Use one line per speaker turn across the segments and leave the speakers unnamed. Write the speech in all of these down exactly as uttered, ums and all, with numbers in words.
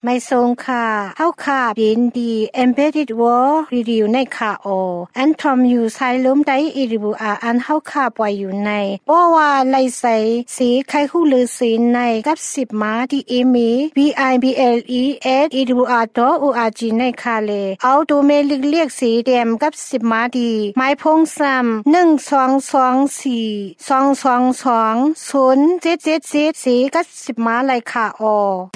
ไม่ทรงค่ะเฮาค่ะยินดี Embedded World Review ในค่ะโออันทอมอยู่ไซล้มได้อีริบูอาอันเฮาค่ะปล่อยอยู่ในเพราะว่าไลใสสีไข่หูลือสีในกับสิบมาที่อีมี B I B L E S อีริบูอาดอ O R G ในค่ะเลเอาดูเมลิกเรียกสีแดมกับสิบมาดีไม้พงซ้ำหนึ่ง สอง สอง สี่ สอง สอง สอง ศูนย์ เจ็ด เจ็ด เจ็ดสีกับสิบมาไลค่ะโอ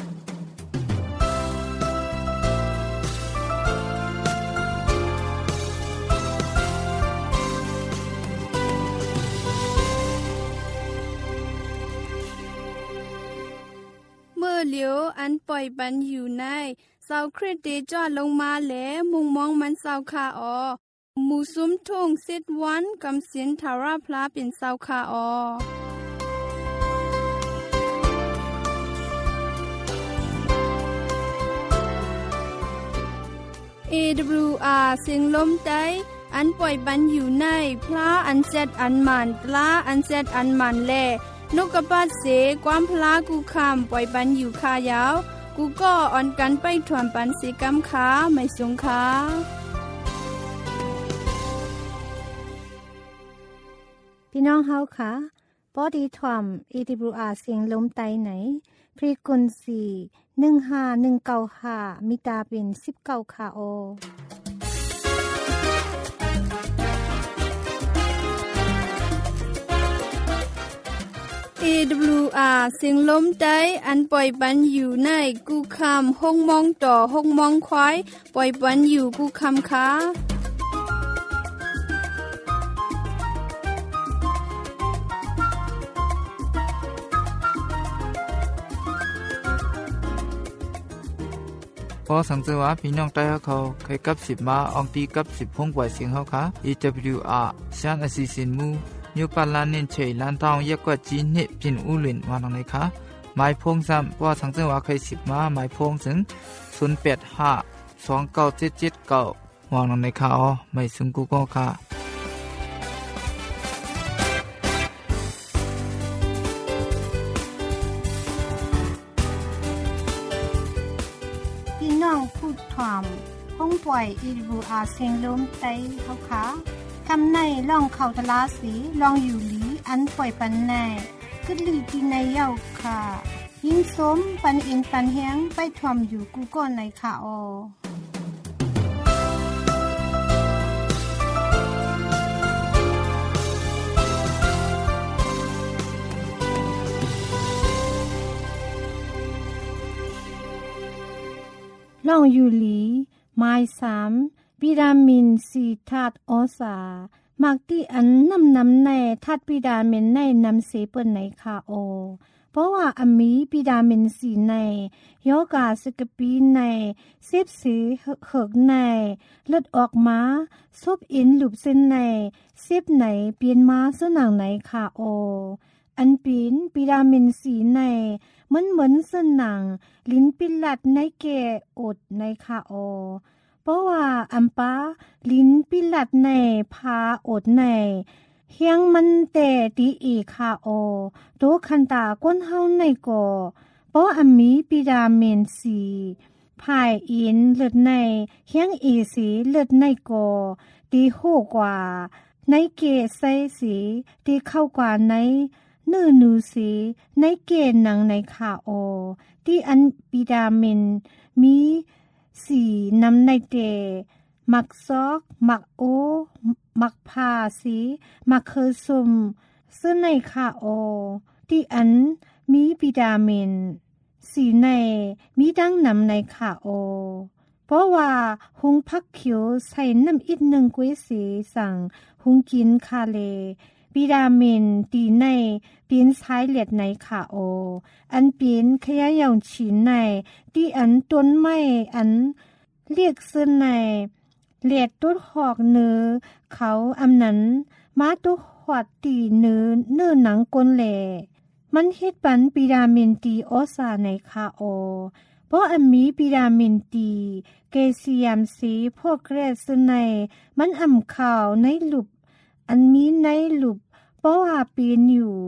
เมื่อเหลียวอันปล่อยปันอยู่ในเสาคริสเตจอดลงมาแล้วมุงมองมันเสาคาออหมู่ซุ้มทุ่งสิดวันกำสินทาราพลาเป็นเสาคาออ เอ ดับเบิลยู อาร์ เสียงลมใจอันปล่อยปันอยู่ในพระอันเซดอันมันปลาอันเซดอันมันแลนกกระปาดเสความพลากูคำปล่อยปันอยู่คายาวกูก็อ่อนกันไปถ่วมปันเสกำขาไม่สงขา
พี่น้องเฮาค่ะปอดีถ่วม เอ ดับเบิลยู อาร์ เสียงลมไตไหนฟรีกวนซีหนึ่งห้าหนึ่งเก้าห้ามิตาเป็นสิบเก้าค่ะโอ
เอ ดับเบิลยู อาร์ เสียงลมใจอันปล่อยปันอยู่ในกูคำห้องมองต่อห้องมองควายปล่อยปันอยู่กูคำค้า
พอสังเกตว่าพี่น้องใต้เขาเคยกับสิบมาอองตีกับสิบพงปล่อยเสียงเขาค่ะ เอ ดับเบิลยู อาร์ ชานอสิสินมูนิวปาลานินเฉยลานทองเยกกว่าจีนเนปินอุลินวานองเลยค่ะหมายพงซ้ำพอสังเกตว่าเคยสิบมาหมายพงถึงศูนย์ แปด ห้า สอง เก้า เจ็ด เจ็ด เก้าวางลงในค่ะอ๋อไม่ซึ่งกูก็ค่ะ
พี่น้องพูดถ่อมห้องปล่อย เอ ดับเบิลยู อาร์ เสียงลมไตเฮาค่ะคำในล่องเขาทลาสีลองอยู่หลีอันปล่อยปันในกึดลีตีในเย้าค่ะยิ่งสมปันอินปันแฮงไปถ่วมอยู่กูก็ในค่ะออล่องอยู่หลีไม้สามวิตามินซีธาตุออสามักที่อันนำนำในธาตุวิตามินในนำเสเปิ้นในค่ะโอเพราะว่าอมีวิตามินซีในยอกาสกปีในเซฟสีเหิกในเลือดออกมาซบอินหลุบเส้นในเซฟไหนเปลี่ยนมาสนังไหนค่ะโออันปีนวิตามินซีในมันเหมือนสนังลิ้นปิลัดในแก่อดในค่ะโอเพราะว่าอัมปาลิ้นปิลัดในพาอดในเฮียงมันแต่ดีอีค่ะโอโตคันตาก้นเฮาในก่อเพราะอันมีวิตามินซีพายอินเลือดในเฮียงอีสีเลือดในก่อดีโหกว่าในเกใส่สีดีเข้ากว่าในเนื้อนูสีในเกหนังในขาโอที่อันวิตามินมีสีนำในเตมักซอกมักโอมักพาสีมักเคอซุมซึ่งในขาโอที่อันมีวิตามินสีในมีดังนำในขาโอเพราะว่าหุงพักเขียวใส่น้ำอิดหนึ่งกุ้ยสีสั่งหุงกินคาเลวิตามินดีในเป็นสายเลือดในขาโออันเป็นขยายอย่างฉีนในที่อันต้นไม้อันเรียกซึ่งในเลือดต้นหอกเนื้อเขาอำนั้นมาตุหอดตีเนื้อเนื้อหนังก้นแหล่มันเฮ็ดปันวิตามินดีออสาในขาโอเพราะอันมีวิตามินดีแคลเซียมสีพวกแร่ซึ่งในมันอ่ำข่าวในหลุบอันมีในหลุบเพราะว่าปีนอยู่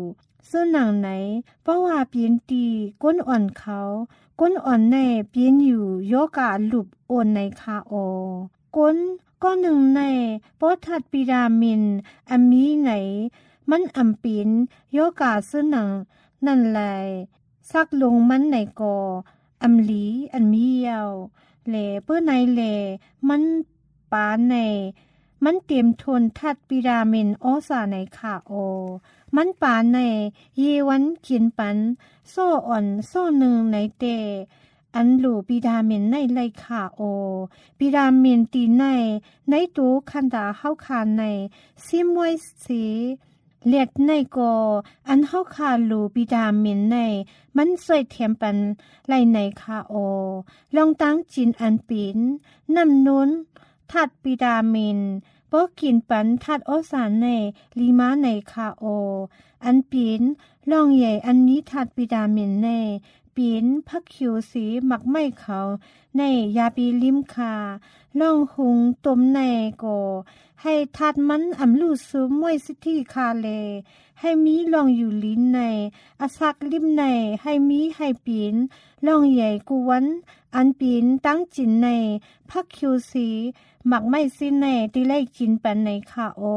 ซึ่งหนังไหนเพราะว่าเปลี่ยนตีก้นอ่อนเขาก้นอ่อนในเปลี่ยนอยู่โยกาหลุบโอนในคาโอก้นก็หนึ่งในเพราะทัดวิตามินอันมีไหนมันอำปีนโยกาซึ่งหนังนั่นแหละซักลงมันในกออำลีอันมียาวแหล่เปื้อในแหล่มันปาในมันเตรียมทนทัดวิตามินออสาในขาโอมันปาในเยวันกินปันโซ่อ่อนโซ่หนึ่งในเตอันหลูวิตามินในไลขาโอวิตามินตีในในตูคันดาเข้าคานในซิมไว้สีเลียดในกออันเข้าคาลูวิตามินในมันสวยเทียมปันไลในคาโอลองตั้งจินอันปินน้ำนุนทัดวิตามินปอกินปันทัดออสานในลีมาในคาโออันปินลองใหญ่อันนี้ทัดวิตามินในปินพักคิวสีหมักไม่เขาในยาปีลิมคาล่องหุงต้มในโกให้ทัดมันอำลูซุมไว้สิที่คาเลให้มีลองอยู่ลิ้นในอาซักลิมในให้มีให้ปีนลองใหญ่กวนอันปีนตั้งจินในพักคิวสีหมักไม่สิในที่ไล่กินปันในคาโอ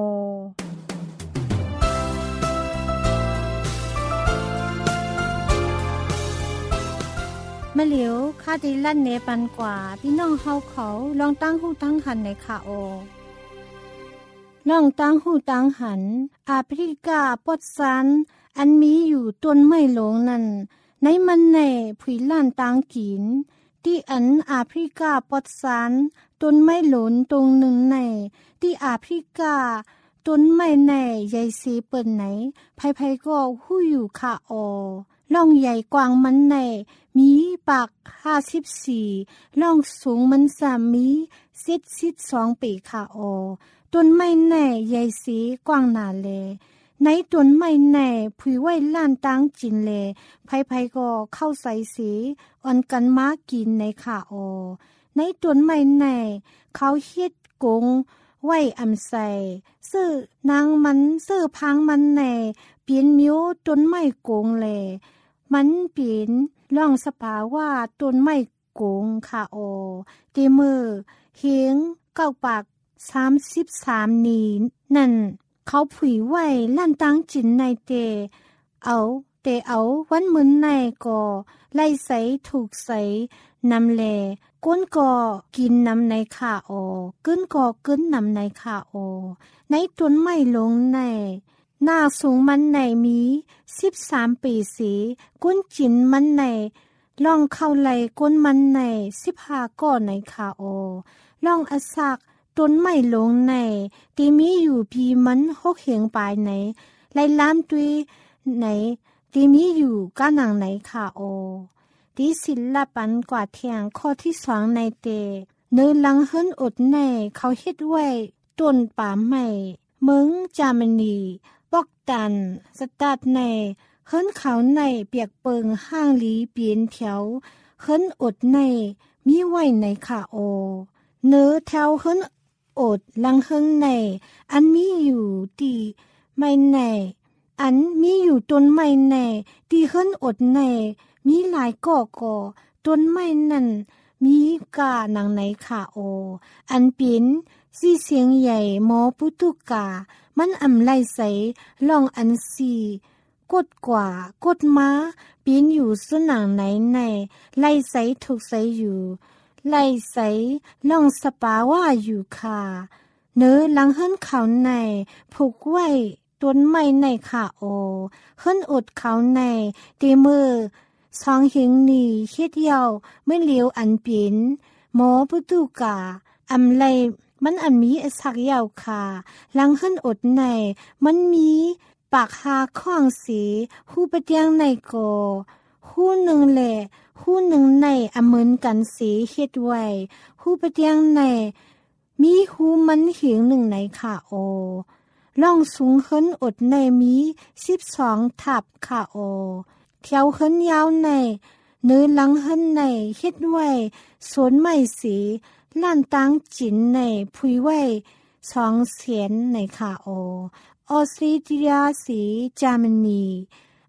มะเหลียวคาดิลั่นเนปันกว่าพี่น้องเฮาเขาลองตั้งหูตั้งหันในคาโอลองตั้งหูตั้งหันแอฟริกาปอดซันอันมีอยู่ต้นไม้หลงนั่นในมันในผุยล้านตั้งกินที่อันแอฟริกาปอดซันต้นไม้หลนตรงหนึ่งในที่แอฟริกาต้นไม้ในใหญ่สีเปิ่นไหนไผๆก็หู้อยู่คาโอล่องใหญ่กว้างมันในมีปากห้าสิบสี่ล่องสูงมันสามมีสิบสิบสองปีค่ะโอต้นไม้ในใหญ่สีกว้างหนาเลในต้นไม้ในผุยไว้ล้านตั้งจินเลไผๆก็เข้าใส่สีอ่อนกันมากินในค่ะโอในต้นไม้ในเขาเฮ็ดกงไว้อำใส่ซื้อนางมันซื้อพังมันในเปลี่ยนมิวต้นไม้กงเลมันเปลี่ยนล่องสภาว่าต้นไม้กงคาโอเตมือเฮงเก้าปากสามสิบสามนีนั่นเขาผุยไว้ลั่นตั้งจินในเตเอาเตเอาวันมืนในก็ไล่ใสถูกใสนำแลก้นก็กินนำในขาโอกึ้นก็กึ้นนำในขาโอในต้นไม้ลงในหน้าสูงมันในมีสิบสามปีสีก้นจินมันในล่องเข้าไหลก้นมันในสิบห้าก้อนในขาโอล่องอสักต้นไม้ลงในที่มีอยู่พีมันหกเหงปลายในไล่ล้ามตุยในที่มีอยู่ก้าหนังในขาโอที่ศิลปันกว่าเทียงข้อที่สองในเตเนื้อลังเฮิรนอดในเขาเฮ็ดไว้ต้นป่าไม้เมืองจามนีปอกตันสตาร์ทในเฮิรนเขาในเปียกเปิงห้างลีเปลี่ยนแถวเฮิรนอดในมีไว้ในขาโอเนื้อแถวเฮิรนอดลังเฮิรนในอันมีอยู่ที่ไม่ในอันมีอยู่ต้นไม้ในที่เฮิรนอดในมีหลายก่อก่อต้นไม้นั่นมีกาหนังในขาโออันเป็นสีเสียงใหญ่หมอปุตุกามันอำไลใสลองอันสีกดกว่ากดม้าปีนอยู่สนังไหนในไล่ใสถูกใสอยู่ไล่ใสลองสปาว่าอยู่ค่ะเนื้อหลังเฮิรนเขาในผูกไว้ต้นไม้ในขาโอเฮิรนอดเขาในเตมือสองหิงนี่เฮ็ดยาวไม่เหลียวอันเปลี่ยนหมอปุตุกาอำไลมันอันมีอสักยาวค่ะลังเฮิรนอดในมันมีปากหาข้องสีหูปะเตียงในโกหูหนึ่งแหละหูหนึ่งในอเหมือนกันสีเฮ็ดไว้หูปะเตียงในมีหูมันเหียงหนึ่งในค่ะโอล่องสูงเฮิรนอดในมีสิบสองทับค่ะโอแถวเฮิรนยาวในเนื้อหลังเฮิรนในเฮ็ดไว้สวนไม้สีล้านตั้งจินในผุยไว้สองเสียนในขาโอออสเตรเลียสีจามนี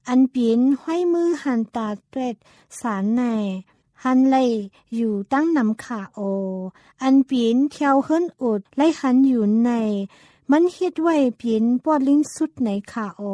อันเปียนห้อยมือหันตาเตรดสารในหันไลอยู่ตั้งนำขาโออันเปียนเที่ยวเฮิรนอุดไลหันอยู่ในมันเฮ็ดไว้เปียนปอดลิ้นสุดในขาโอ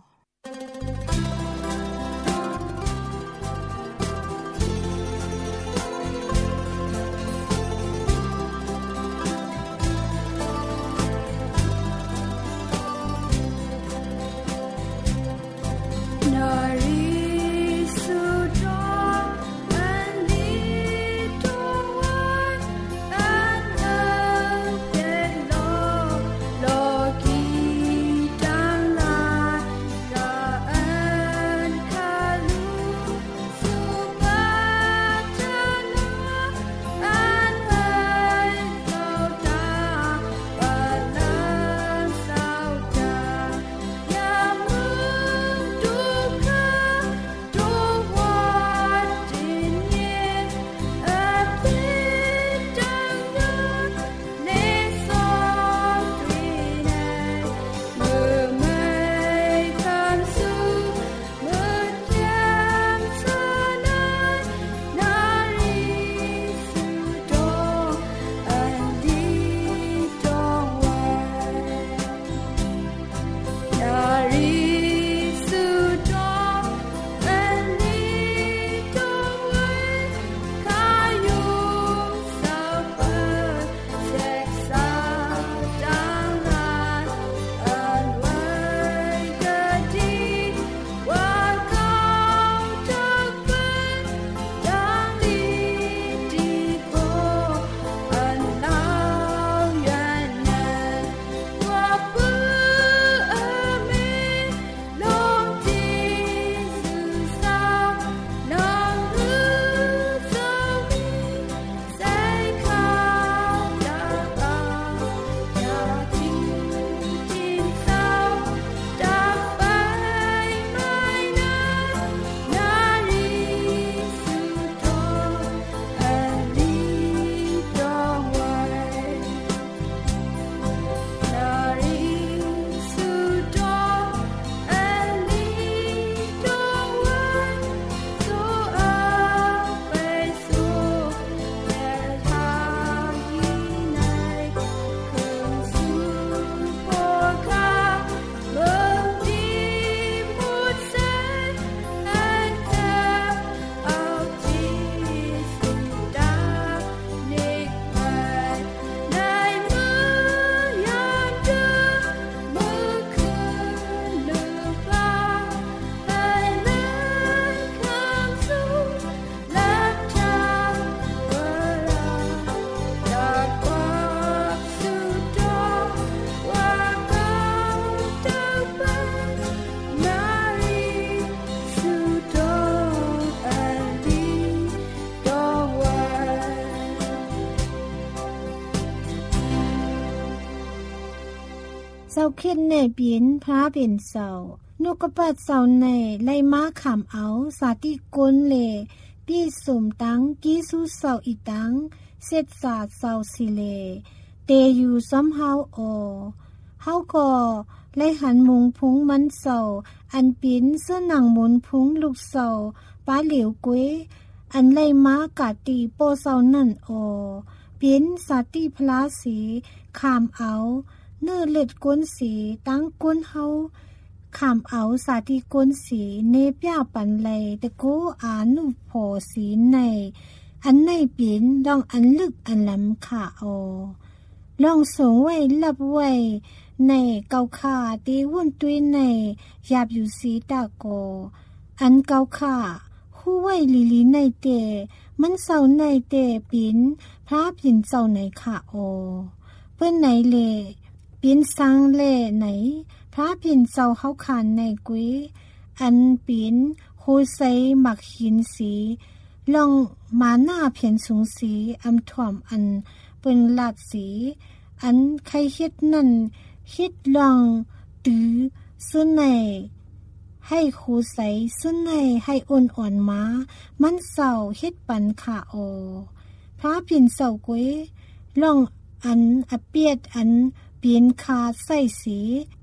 เศร้าเข็ดในเปียนพระเป็นเศร้านกกระปัดเศร้าในไล่ม้าขามเอาสาติกลเลปีสมตังกีสุเศร้าอีตังเสร็จสาดเศร้าสิเลเตอยู่ซ้ำเฮาโอเฮาก็ไล่หันมุงพุงมันเศร้าอันปีนเสื้อหนังมุนพุงลูกเศร้าป้าเหลียวกุ้ยอันไล่ม้ากาตีโปเศร้านั่นโอเปียนสาติพลาสีขามเอาเนื้อเล็ดก้นสีตั้งก้นเฮาขามเอาสาธิก้นสีเนปยาปันเลยตะโกอานุโผสีในอันในปีนลองอันลึกอันลำขาโอลองสูงไว้ลับไว้ในเกาขาตีวุ่นตุยในหยาบอยู่สีตาโกอันเกาขาคู่ไว้ลีลีในเตมันเศร้าในเตปีนพระปิ่นเศร้าในขาโอเปิ้นไหนเลปีนสังเล่ไหนพระปิ่นเศร้าเฮาขานในกุยอันปีนโฮไซหมักหินสีลองมาหน้าเพียนสูงสีอำถ่วมอันเปิ้นลาดสีอันใครเฮ็ดนั่นเฮ็ดลองตื้อซุนในให้โคไซซุนในให้อ่อนอ่อนมามันเศร้าเฮ็ดปันขาโอพระปิ่นเศร้ากุยลองอันอเปียดอันเปลี่ยนคาใส่สี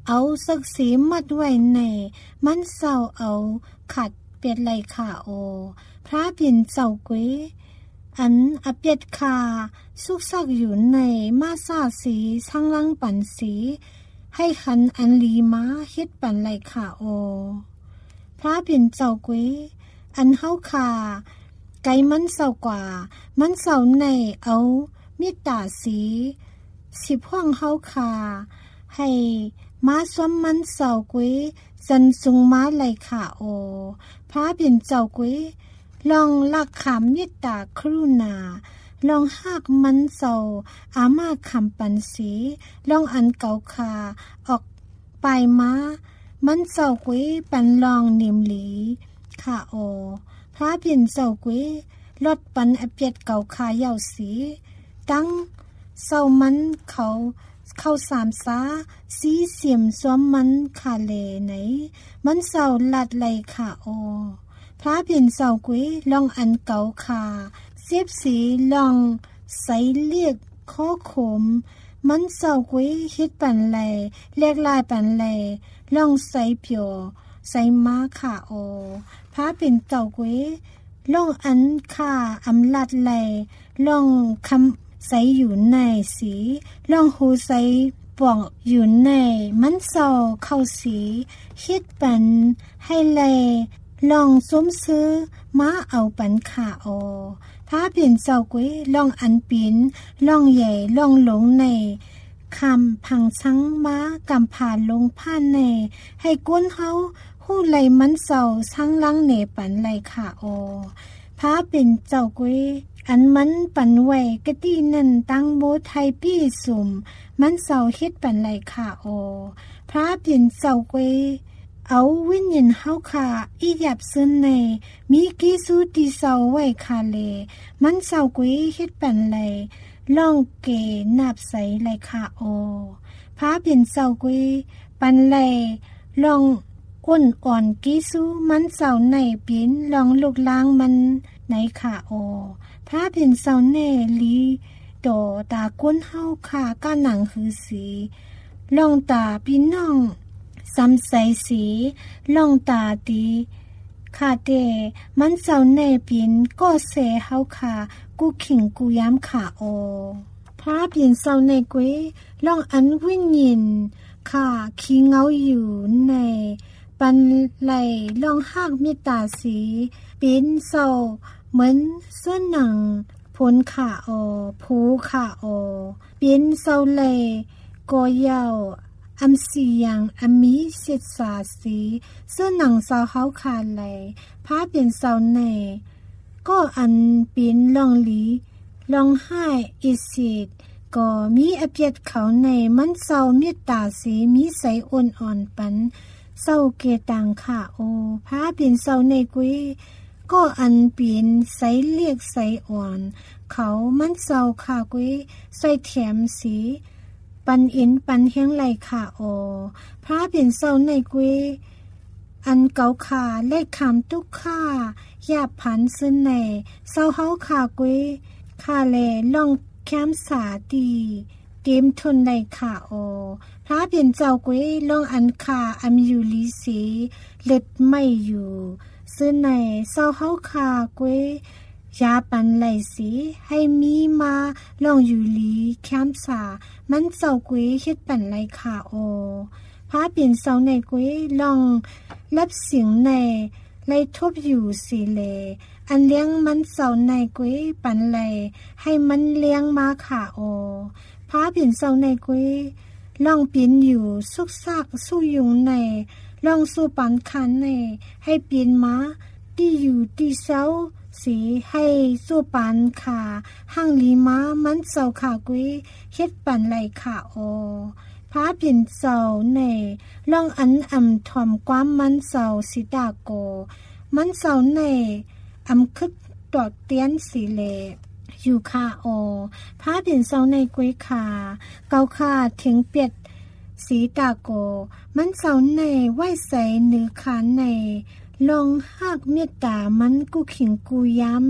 เอาสักสีมัดไว้ในมันเศร้าเอาขัดเป็ดไหลขาโอพระบินเจ้ากุ้ยอันอเป็ดคาสุกซักอยู่ในมาซาสีช่างลังปันสีให้ขันอันลีมาเฮ็ดปันไหลขาโอพระบินเจ้ากุ้ยอันเฮาคาไกมันเศร้ากว่ามันเศร้าในเอามิตาสีสิบห้องเฮาคาให้มาสวมมันเศร้ากุ้ยจันสุงมาไหลขาโอพระบินเจ้ากุ้ยลองลักขามมิตาครูนาลองหักมันเศร้าอามาคำปันสีลองอันเก่าคาออกไปมามันเศร้ากุ้ยปันลองนิมหลีขาโอพระบินเจ้ากุ้ยลดปันอเปียดเก่าคาเยาสีตั้งเศร้ามันเขาเข้าสามสาสีเสียมซ้อมมันขาเลไหนมันเศร้าลัดไหลขาโอพระบินเศร้ากุ้ยลองอันเก่าคาเสียบสีลองใสเรียกข้อขมมันเศร้ากุ้ยฮิดปันไหลเรียกลายปันไหลลองใสเปียวใสมาขาโอพระบินเจ้ากุ้ยลองอันคาอำลัดไหลลองคำใสอยู่ในสีลองหูใสปองอยู่ในมันเศร้าเข้าสีฮิดปันให้ไหลลองสมซื้อมาเอาปันขาโอพระบินเจ้ากุ้ยลองอันปินลองใหญ่ลองหลงในคำพังชังมากำผ่านลงผ่านในให้ก้นเฮาหู้ไหลมันเศร้าชังลังเนปันไหลขาโอพระเป็นเจ้ากุ้ยอันมันปันไว้กะตีนั่นตั้งโบไทยพี่สุ่มมันเศร้าเฮ็ดปันไหลขาโอพระเป็นเจ้ากุ้ยเอาวิญญาณเฮาคาอีหยับซึนในมีกิสูติเศร้าไว้คาเลมันเศร้ากุ้ยเฮ็ดปันไหลลองเกนับใสไหลขาโอพระเป็นเศร้ากุ้ยปันไหลลองก้นอ่อนกิสูมันเศร้าในปินลองลูกล้างมันในขาโอพระเป็นเศร้าแน่ลีโตตาก้นเฮาคาก้าหนังหือสีลองตาพี่น้องซ้ำใสสีลองตาดีขาเดมันเศร้าในปินก็เสเฮาคากูขิงกูย้ำขาโอพระเปลี่ยนเศร้าในกุ้ยลองอันวิญญินขาขี้เงาอยู่ในปันไหลลองหักมิตาสีปินเศร้าเหมือนเสื้อหนังผลขาโอผูขาโอปินเศร้าไหลก็ยาวอัมสียังอัมมีเสียดสาสีเสื้อหนังเศร้าเขาขาดไหลพระเปลี่ยนเศร้าในก็อันปินลองลีลองให้อิสิตก็มีอเปียดเขาในมันเศร้าเมตตาสีมีใสอ่อนอ่อนปันเศร้าเกตังค่ะโอพระเปลี่ยนเศร้าในกุ้ยก็อันปินใสเรียกใสอ่อนเขามันเศร้าค่ะกุ้ยใส่แถมสีปันอินปันเฮียงไหลค่ะโอพระเปลี่ยนเศร้าในกุ้ยอันเก่าขาเลขคำทุกข้ายาผันซึ่นในเศร้าเฮาขากุ้ยขาแลล่องแคมสาดีเตรียมทนในขาโอพระเปลี่ยนเจ้ากุ้ยล่องอันขาอัมยูลีสีเล็ดไม่อยู่ซึ่นในเศร้าเฮาขากุ้ยยาปันไหลสีให้มีมาล่องอยู่ลีแคมสามันเจ้ากุ้ยเฮ็ดปันไหลขาโอพระเปลี่ยนเศร้าในกุ้ยลองรับเสียงในไล่ทบอยู่สีเลอันเลี้ยงมันเศร้าในกุ้ยปันไหลให้มันเลี้ยงมาขาโอพระเปลี่ยนเศร้าในกุ้ยลองปีนอยู่สุกซากสู้ยุงในลองสู้ปันคันในให้ปีนมาที่อยู่ที่เศร้าสีให้สู้ปันขาห้างลีมามันเศร้าขากุ้ยเฮ็ดปันไหลขาโอพระเปลี่ยนเศร้าในลองอันอ่ำถ่อมความมันเศร้าสิดาโกมันเศร้าในอำคึกดอกเตียนสีเลอยู่คาโอพระเปลี่ยนเศร้าในกุ้ยขาเกาขาถึงเปียดสีตาโกมันเศร้าในไหวใสเนื้อขาในลองหักเมตตามันกูขิงกูย้ำ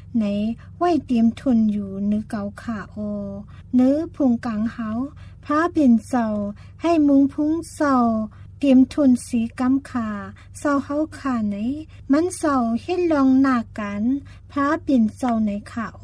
ไหนไว้เตรียมทุนอยู่นึกเกาขาโอเนื้อพุงกลางเฮาพระเปลี่ยนเสาให้มุงพุงเสาเตรียมทุนสีกำขาเสาเฮาขาไหนมันเสาเฮ็ดลองหน้ากันพระเปลี่ยนเสาไหนขาโอ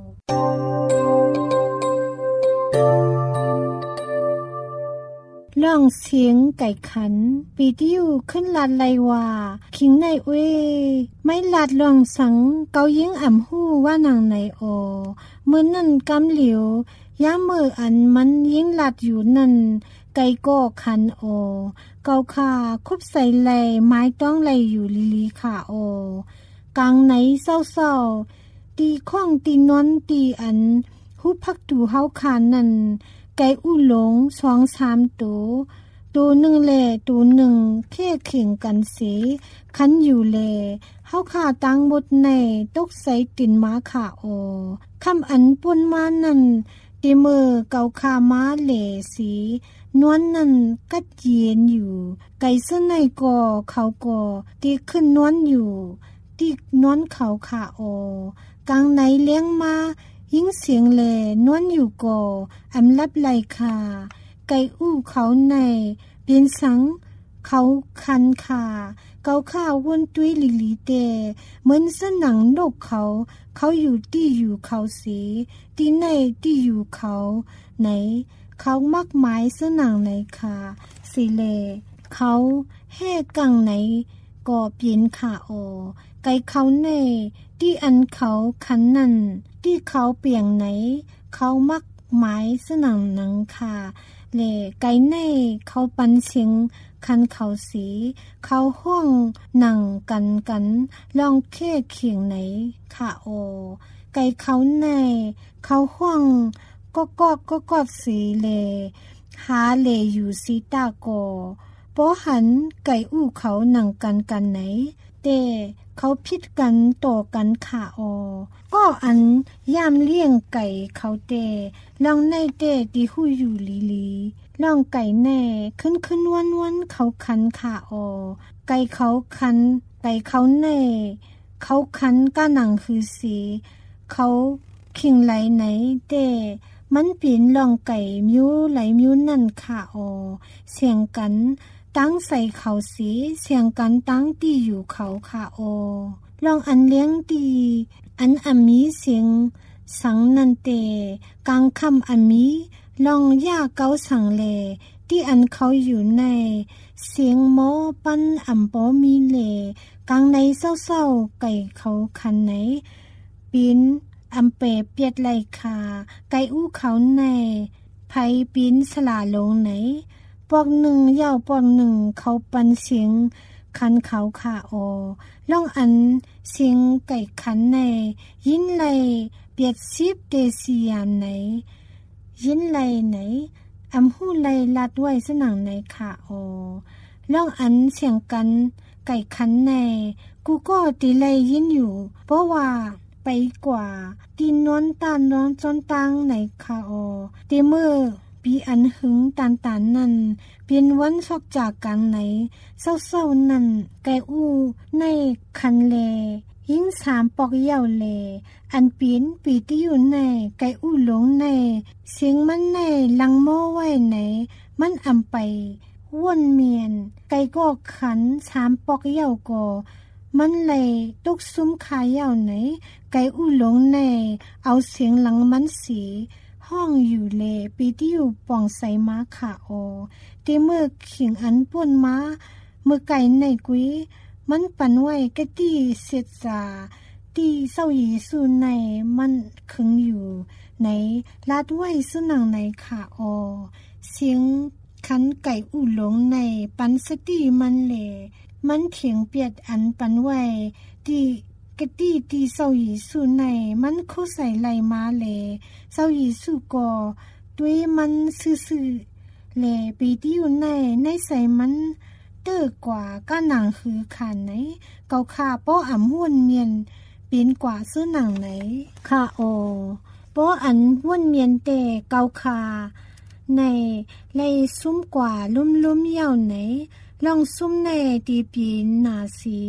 ลองเสียงไก่ขันปีดิวขึ้นลาดไลว่าคิงในเว้ไม่ลาดลองสังเกายิงอ่ำหู้ว่านางในโอเมื่อนั่นกำเหลียวย่ามืออันมันยิงลาดอยู่นั่นไก่ก็ขันโอเกาขาคุบใส่ไหลไม้ต้องไหลอยู่ลีลีขาโอกลางไหนเศร้าๆตีข้องตีนอนตีอันหูพักตูเฮาขานนั่นไก่อู้หลงสองสามตัวตัวหนึ่งแลตัวหนึ่งแค่เข่งกันสีคันอยู่แลเฮาขาตังหมดในตกใส่ตินม้าขาโอคำอันปุ่นมานั่นตีมือเกาขาม้าเหลสีนวลนั่นกัดเย็นอยู่ไก่เส้นในก่อเขาก่อตีขึ้นนวลอยู่ตีนวลเขาขาโอกลางไหนเลี้ยงมายิ่งเสียงแลนวลอยู่ก่ออำลับไหลคาไก่อู้เขาในเปลี่ยนสังเขาคันขาเกาข้าวนตุ้ยลิลิเตเหมือนสนังนกเขาเขาอยู่ที่อยู่เขาสีที่ในที่อยู่เขาไหนเขามักหมายสนังไหนขาสิเลเขาแห่กังไหนก็เปลี่ยนขาโอไก่เขาในที่อันเขาคันนั่นที่เขาเปียงไหนเขามักหมายสนังหนังค่ะเล่ไก่ในเขาปันเสียงคันเขาสีเขาห้องหนังกันกันลองแค่เขียงไหนค่ะโอไก่เขาในเขาห้องก็กอกก็กอดสีเลหาเลอยู่สีตาโกปอหันไก่อู้เขาหนังกันกันไหนเตเขาพิดกันต่อกันขาออก็อันย่ามเลี้ยงไก่เขาเตลองในเตตีหู้อยู่ลีลีลองไก่แน่ขึ้นขึ้นวันวันเขาคันขาออไก่เขาคันไก่เขาแน่เขาคันก้าหนังคือสีเขาขิงไหลไหนเตมันเปลี่ยนลองไก่มิวไหลมิวนั่นขาออเสียงกันตั้งใส่เขาสีเสียงกันตั้งตีอยู่เขาค่ะโอลองอันเลี้ยงตีอันอันมีเสียงสังนันเตกลางคำอันมีลองย่าเกาสังเลที่อันเขาอยู่ในเสียงโมปันอัมปอมีเลกลางในเศร้าๆไก่เขาคันไหนปีนอัมเปเปียดไหลคาไก่อู้เขาในไผปีนสลาลงไหนปอกหนึ่งยาวปอกหนึ่งเขาปันเสียงคันเขาขาโอล่องอันเสียงไก่ขันในยินไหลเปียดซิบเดซียามไหนยินไหลไหนอำหูไหลลัดไว้สนังในขาโอล่องอันเสียงกันไก่ขันในกูก็ตีไหลยินอยู่เพราะว่าไปกว่าตีนอนตานนอนจนตังในขาโอตีมือปีอันหึงตานตานนั่นเป็นวันชอกจากกลางไหนเศร้าๆนั่นไก่อู้ในคันเลยิ่งสามปอกเย่าเลอันปีนปีที่อยู่ในไก่อู้หลงในเสียงมันในลังโม่ไว้ไหนมันอำไปวนเมียนไก่ก็ขันสามปอกเย่าก็มันเลยตกซุ้มขาเย่าไหนไก่อู้หลงในเอาเสียงหลังมันสีห้องอยู่เลปีที่อยู่ป่องใส่ม้าขาโอที่เมื่อเขียงอันป่นม้าเมื่อไก่ในกุ้ยมันปั่นไว้กะตี้เสียจาตีเศร้าหยีสู่ในมันขึงอยู่ในลาดไว้สุนังในขาโอเสียงคันไก่อู้หลงในปันสตีมันเลมันเถียงเปียดอันปันไว้ที่กะตี้ตีเศร้าหยีสู่ในมันคู่ใส่ไหลมาเลเศร้าหยีสู่ก่อด้วยมันซื่อๆเลปีที่อยู่ในในใส่มันเตอกว่าก้าหนังคือขาไหนเกาขาป้ออ่ำห้วนเมียนเป็นกว่าซื้อหนังไหนค่ะโอป้ออันห้วนเมียนเตเกาขาในเลยซุ้มกว่าลุ่มๆเย่าไหนลองซุ้มในตีปีนหนาสีเป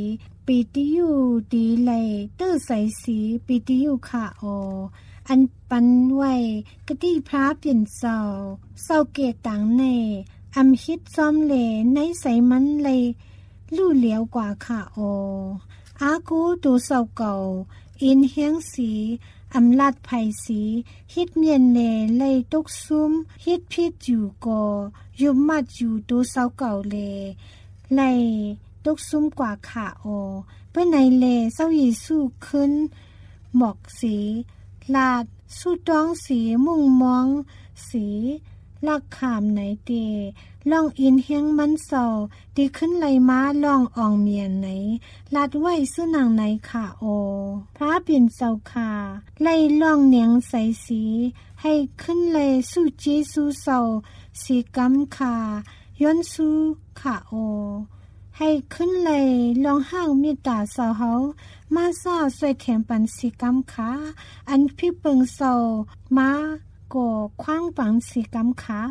ปีติอยู่ดีเลยตื้อใสสีปีติอยู่ค่ะโออันปันไว้กะที่พระเปลี่ยนเศร้าเศร้าเกตังในอำคิดซ้อมเลในใสมันเลยลู่เหลียวกว่าค่ะโออากูดูเศร้าเก่าอินเฮียงสีอำลาดไผ่สีฮิดเมียนเลเลยตุกซุมฮิดพิดอยู่ก็ยุบมัดอยู่ดูเศร้าเก่าเลเลยตุกซุมกว่าค่ะโอเพื่อในเลเศร้ายีสู้ขึ้นหมอกสีลาดสู้ต้องสีมุ่งมองสีลักขามไหนเตล่องอินเฮียงมันเศร้าดีขึ้นไหลม้าล่องอ่องเมียนไหนลาดไว้สู้นางไหนค่ะโอพระเปลี่ยนเศร้าค่ะไล่ล่องเนียงใสสีให้ขึ้นเลยสู้จีสู้เศร้าสีกำค่ะย้อนสู้ค่ะโอให้ขึ้นเลยลองห้างมีตาเศร้าเฮามาซาสวยแถมปันสีกำค่ะอันพี่เปิงเศร้ามาก่อคว้างปังสีกำค่ะ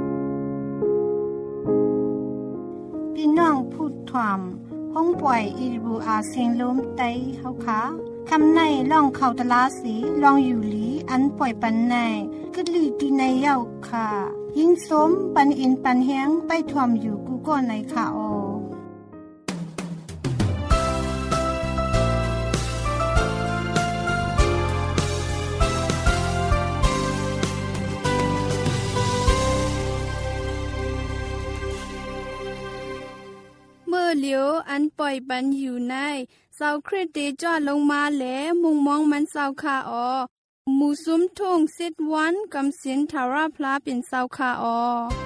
พี่น้องพูดถ่อมห้องปล่อยอีบูอาเสียงลมไตเฮาค่ะคำในล่องเขาตะลาสีลองอยู่หลีอันปล่อยปันในกึดลีดีในเย้าค่ะยิ่งสมปันอินปันเฮียงไปถ่อมอยู่กูก็ในค่ะโอ
เมื่อเหลียวอันปล่อยปันอยู่ในเสาคริสเตจอดลงมาแหลมุงมองมันเสาคาออหมูซุ้มทุ่งสิดวันกำเสียนทาราพลาเป็นเสาคาออ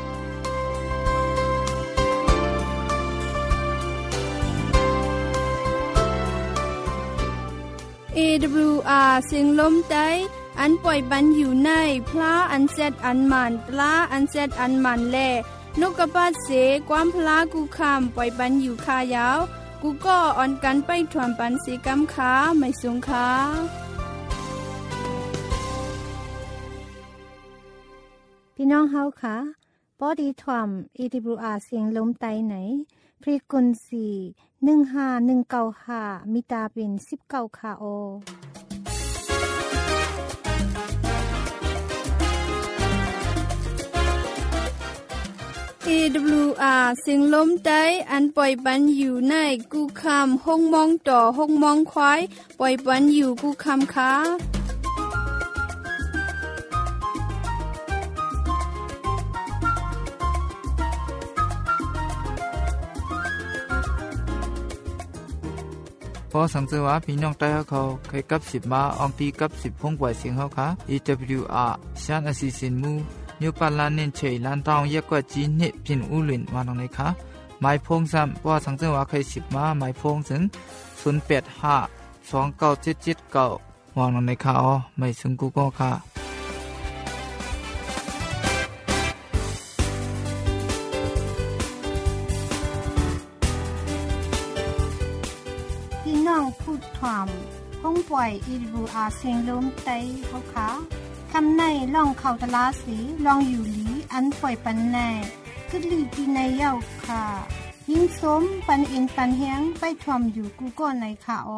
เอ ดับเบิลยู อาร์ เสียงลมใจอันปล่อยปันอยู่ในพลาอันเซดอันมันปลาอันเซดอันมันแลนกกระปาดเสความพลากูคำปล่อยปันอยู่คายาวกูก็อ่อนกันไปถ่วมปันสีกำขาไม่สูงขา
พี่น้องเฮาค่ะปอดีถ่วม เอ ดับเบิลยู อาร์ เสียงลมไตไหนพรีกุนสีหนึ่งห้าหนึ่งเก้าห้ามิตาเป็นสิบเก้าค่ะโอ
เอ ดับเบิลยู อาร์ เสียงลมใจอันปล่อยปันอยู่ในกูคำห้องมองต่อห้องมองควายปล่อยปันอยู่กูคำขา
พอสังเกตว่าพี่น้องใต้เขาเคยกับสิบมาอองตีกับสิบพงปล่อยเสียงเขาค่ะ อี ดับเบิลยู อาร์ ชานอสิสินมูนิวปาลานินเฉยลานตองเยกว่าจีนิพินอุลินวานตรงไหนคะหมายพงซ้ำว่าสังเกตว่าเคยสิบมาหมายพงถึงศูนย์แปดห้าสองเก้าเจ็ดเจ็ดเก้าวางตรงไหนคะอ๋อไม่ถึงกูก็ค่ะ
พี่น้องพูดถ่อมห้องปล่อย อี ดับเบิลยู อาร์ เสียงลมไตเฮาค่ะคำในล่องเขาตะลาสีลองอยู่หลีอันปล่อยปันในกึดลีดีในเย้าค่ะยิ่งสมปันอินปันเฮียงไปถ่อมอยู่กูก็ในค่ะโอ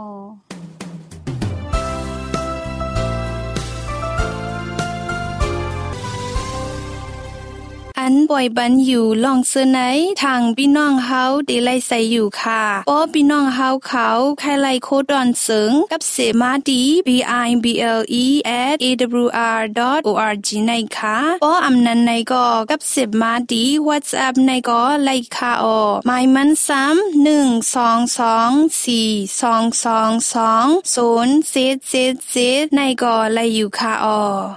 อันปล่อยบันอยู่ลองเสไหนทางพี่น้องเฮาได้ไล่ใส่อยู่ค่ะป้อพี่น้องเฮาเขาใครไล่โคดอนเสงกับเสมาดี บี ไอ บี แอล อี แอท เอ ดับเบิลยู อาร์ ดอท โอ อาร์ จี ในค่ะป้ออำนันในก็กับเสมาดี WhatsApp ในก็ไล่ค่ะออหมายมันซ้ำหนึ่ง สอง สอง สี่ สอง สอง สอง ศูนย์ เจ็ด เจ็ด เจ็ดในก็ไล่อยู่ค่ะออ